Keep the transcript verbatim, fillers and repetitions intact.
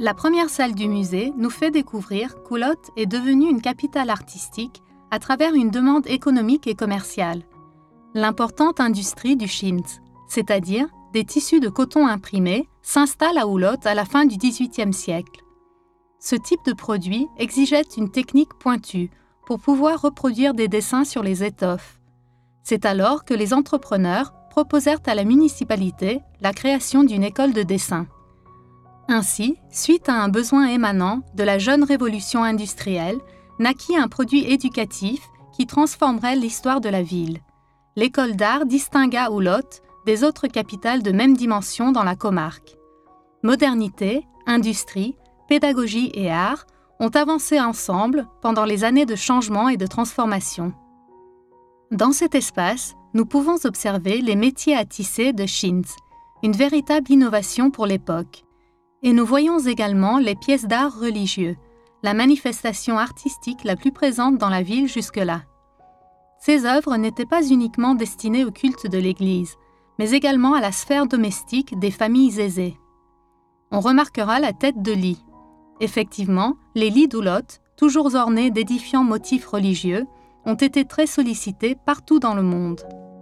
La première salle du musée nous fait découvrir qu'Oulot est devenue une capitale artistique à travers une demande économique et commerciale. L'importante industrie du chintz, c'est-à-dire des tissus de coton imprimés, s'installe à Oulot à la fin du dix-huitième siècle. Ce type de produit exigeait une technique pointue pour pouvoir reproduire des dessins sur les étoffes. C'est alors que les entrepreneurs proposèrent à la municipalité la création d'une école de dessin. Ainsi, suite à un besoin émanant de la jeune révolution industrielle, naquit un produit éducatif qui transformerait l'histoire de la ville. L'école d'art distingua Oulot des autres capitales de même dimension dans la comarque. Modernité, industrie, pédagogie et art ont avancé ensemble pendant les années de changement et de transformation. Dans cet espace, nous pouvons observer les métiers à tisser de chintz, une véritable innovation pour l'époque. Et nous voyons également les pièces d'art religieux, la manifestation artistique la plus présente dans la ville jusque-là. Ces œuvres n'étaient pas uniquement destinées au culte de l'Église, mais également à la sphère domestique des familles aisées. On remarquera la tête de lit. Effectivement, les lits d'Oulot, toujours ornés d'édifiants motifs religieux, ont été très sollicités partout dans le monde.